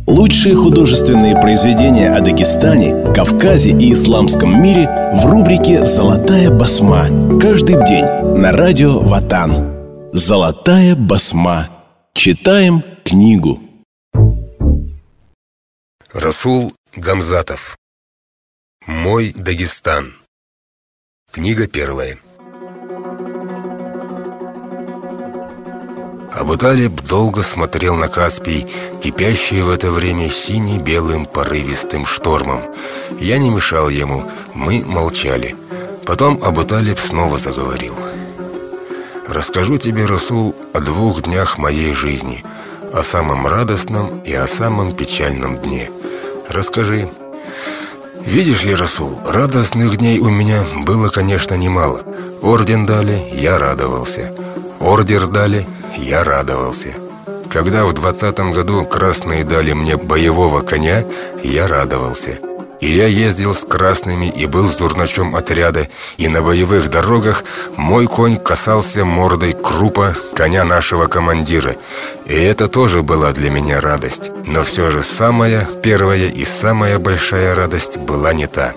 Лучшие художественные произведения о Дагестане, Кавказе и исламском мире в рубрике «Золотая басма». Каждый день на радио Ватан. «Золотая басма». Читаем книгу. Расул Гамзатов. «Мой Дагестан». Книга первая. Абу-Талиб долго смотрел на Каспий, кипящий в это время сине-белым порывистым штормом. Я не мешал ему, мы молчали. Потом Абу-Талиб снова заговорил. «Расскажу тебе, Расул, о 2 днях моей жизни, о самом радостном и о самом печальном дне. Расскажи». «Видишь ли, Расул, радостных дней у меня было, конечно, немало. Орден дали, я радовался. Ордер дали, я радовался. Когда в 20-м году красные дали мне боевого коня, я радовался. И я ездил с красными и был зурначом отряда, и на боевых дорогах мой конь касался мордой крупа коня нашего командира. И это тоже была для меня радость. Но все же самая первая и самая большая радость была не та.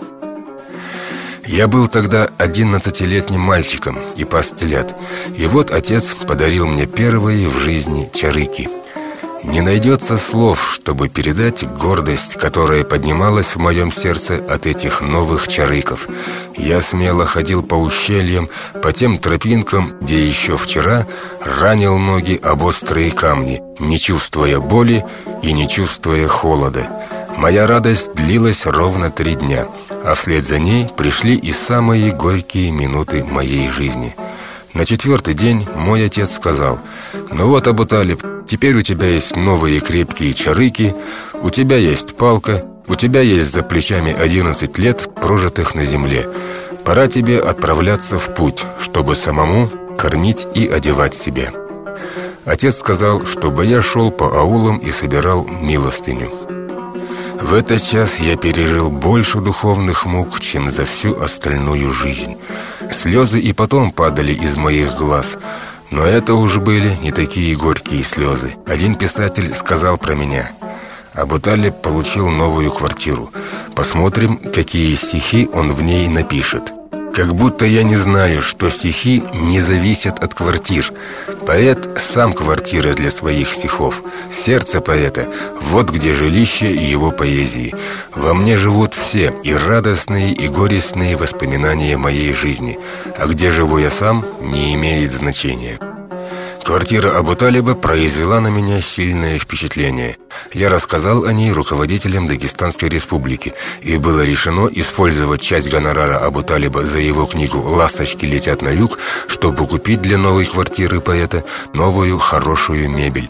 Я был тогда 11-летним мальчиком и пас телят. И вот отец подарил мне первые в жизни чарыки. Не найдется слов, чтобы передать гордость, которая поднималась в моем сердце от этих новых чарыков. Я смело ходил по ущельям, по тем тропинкам, где еще вчера ранил ноги об острые камни, не чувствуя боли и не чувствуя холода. Моя радость длилась ровно 3 дня, а вслед за ней пришли и самые горькие минуты моей жизни. На 4-й день мой отец сказал: «Ну вот, Абу-Талиб, теперь у тебя есть новые крепкие чарыки, у тебя есть палка, у тебя есть за плечами 11 лет, прожитых на земле. Пора тебе отправляться в путь, чтобы самому кормить и одевать себя». Отец сказал, чтобы я шел по аулам и собирал милостыню. В этот час я пережил больше духовных мук, чем за всю остальную жизнь. Слезы и потом падали из моих глаз, но это уже были не такие горькие слезы. Один писатель сказал про меня: «Абу-Талиб получил новую квартиру. Посмотрим, какие стихи он в ней напишет». Как будто я не знаю, что стихи не зависят от квартир. Поэт сам квартира для своих стихов. Сердце поэта – вот где жилище его поэзии. Во мне живут все, и радостные, и горестные воспоминания моей жизни. А где живу я сам, не имеет значения. Квартира Абу-Талиба произвела на меня сильное впечатление. Я рассказал о ней руководителям Дагестанской республики, и было решено использовать часть гонорара Абу-Талиба за его книгу «Ласточки летят на юг», чтобы купить для новой квартиры поэта новую хорошую мебель.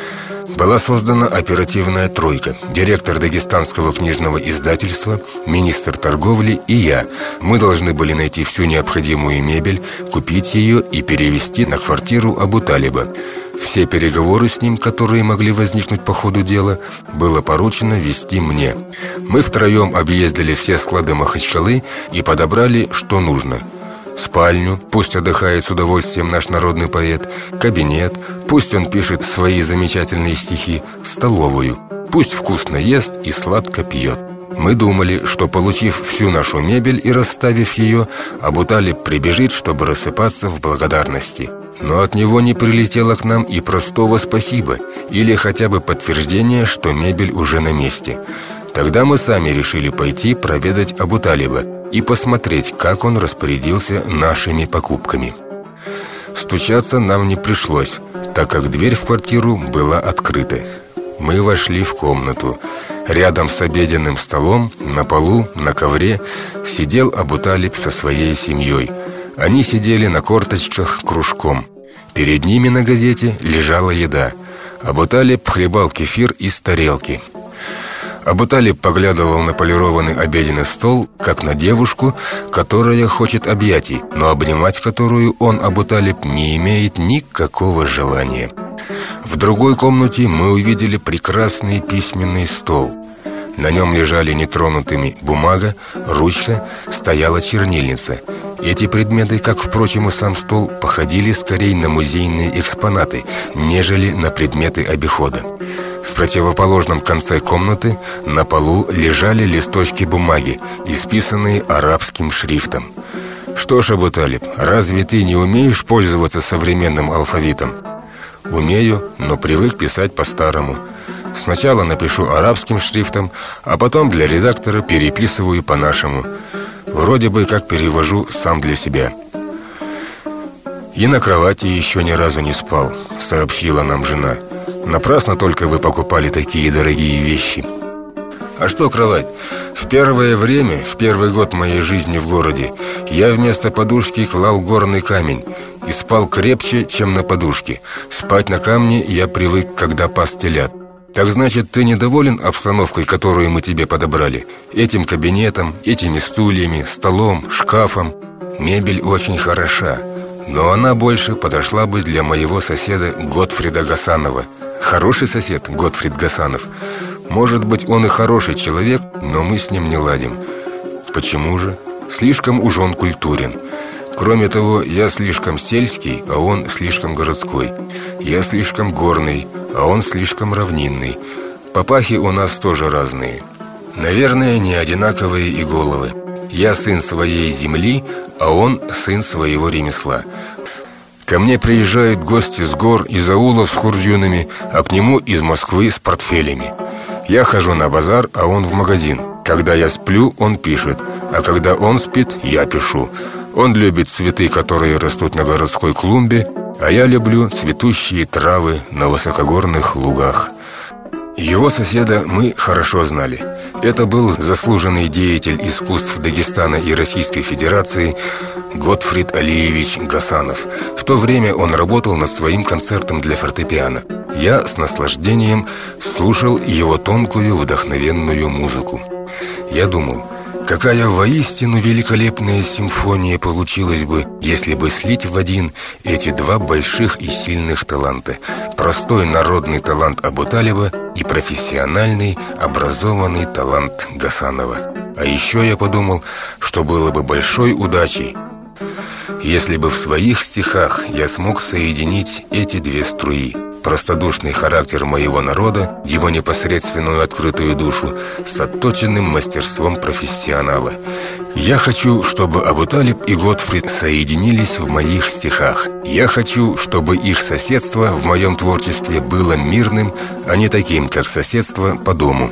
Была создана оперативная тройка: директор Дагестанского книжного издательства, министр торговли и я. Мы должны были найти всю необходимую мебель, купить ее и перевезти на квартиру Абу-Талиба. Все переговоры с ним, которые могли возникнуть по ходу дела, было поручено вести мне. Мы втроем объездили все склады Махачкалы и подобрали, что нужно. Спальню, пусть отдыхает с удовольствием наш народный поэт. Кабинет, пусть он пишет свои замечательные стихи. Столовую, пусть вкусно ест и сладко пьет. Мы думали, что, получив всю нашу мебель и расставив ее, Абу-Талиб прибежит, чтобы рассыпаться в благодарности. Но от него не прилетело к нам и простого спасибо, или хотя бы подтверждение, что мебель уже на месте. Тогда мы сами решили пойти проведать Абу-Талиба и посмотреть, как он распорядился нашими покупками. Стучаться нам не пришлось, так как дверь в квартиру была открыта. Мы вошли в комнату. Рядом с обеденным столом, на полу, на ковре, сидел Абу-Талиб со своей семьей. Они сидели на корточках кружком. Перед ними на газете лежала еда. Абу-Талиб хлебал кефир из тарелки. Абу-Талиб поглядывал на полированный обеденный стол, как на девушку, которая хочет объятий, но обнимать которую он, Абу-Талиб, не имеет никакого желания. В другой комнате мы увидели прекрасный письменный стол. На нем лежали нетронутыми бумага, ручка, стояла чернильница. Эти предметы, как, впрочем, и сам стол, походили скорее на музейные экспонаты, нежели на предметы обихода. В противоположном конце комнаты на полу лежали листочки бумаги, исписанные арабским шрифтом. «Что ж, Абу-Талиб, разве ты не умеешь пользоваться современным алфавитом?» «Умею, но привык писать по-старому. Сначала напишу арабским шрифтом, а потом для редактора переписываю по-нашему. Вроде бы как перевожу сам для себя». «И на кровати еще ни разу не спал», — сообщила нам жена. «Напрасно только вы покупали такие дорогие вещи». «А что кровать? В первое время, в первый год моей жизни в городе, я вместо подушки клал горный камень и спал крепче, чем на подушке. Спать на камне я привык, когда пас телят». «Так значит, ты недоволен обстановкой, которую мы тебе подобрали? Этим кабинетом, этими стульями, столом, шкафом?» «Мебель очень хороша, но она больше подошла бы для моего соседа Готфрида Гасанова». «Хороший сосед, Готфрид Гасанов. Может быть, он и хороший человек, но мы с ним не ладим». «Почему же?» «Слишком уж он культурен. Кроме того, я слишком сельский, а он слишком городской. Я слишком горный, а он слишком равнинный. Папахи у нас тоже разные. Наверное, не одинаковые и головы. Я сын своей земли, а он сын своего ремесла. Ко мне приезжают гости с гор, из аулов с хурдюнами, а к нему из Москвы с портфелями. Я хожу на базар, а он в магазин. Когда я сплю, он пишет, а когда он спит, я пишу. Он любит цветы, которые растут на городской клумбе, а я люблю цветущие травы на высокогорных лугах». Его соседа мы хорошо знали. Это был заслуженный деятель искусств Дагестана и Российской Федерации Готфрид Алиевич Гасанов. В то время он работал над своим концертом для фортепиано. Я с наслаждением слушал его тонкую, вдохновенную музыку. Я думал, какая воистину великолепная симфония получилась бы, если бы слить в один эти два больших и сильных таланта: простой народный талант Абу-Талиба и профессиональный, образованный талант Гасанова. А еще я подумал, что было бы большой удачей, если бы в своих стихах я смог соединить эти две струи: простодушный характер моего народа, его непосредственную открытую душу, с отточенным мастерством профессионала. Я хочу, чтобы Абу-Талиб и Готфрид соединились в моих стихах. Я хочу, чтобы их соседство в моем творчестве было мирным, а не таким, как соседство по дому.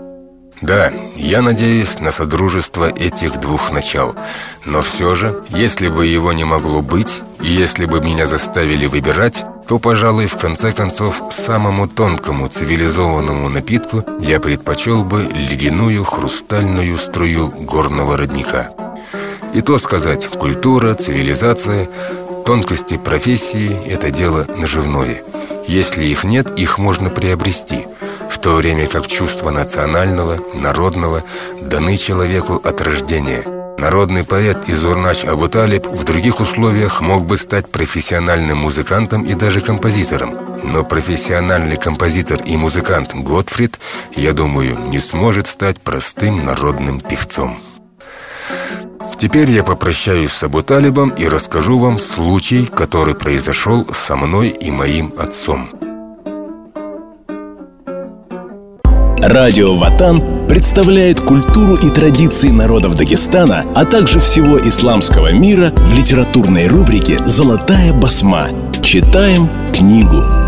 Да, я надеюсь на содружество этих двух начал. Но все же, если бы его не могло быть, и если бы меня заставили выбирать, то, пожалуй, в конце концов, самому тонкому цивилизованному напитку я предпочел бы ледяную хрустальную струю горного родника. И то сказать, культура, цивилизация, тонкости профессии – это дело наживное. Если их нет, их можно приобрести, в то время как чувства национального, народного даны человеку от рождения. Народный поэт и зурнач Абу-Талиб в других условиях мог бы стать профессиональным музыкантом и даже композитором. Но профессиональный композитор и музыкант Готфрид, я думаю, не сможет стать простым народным певцом. Теперь я попрощаюсь с Абу-Талибом и расскажу вам случай, который произошел со мной и моим отцом. Радио Ватан представляет культуру и традиции народов Дагестана, а также всего исламского мира в литературной рубрике «Золотая басма». Читаем книгу.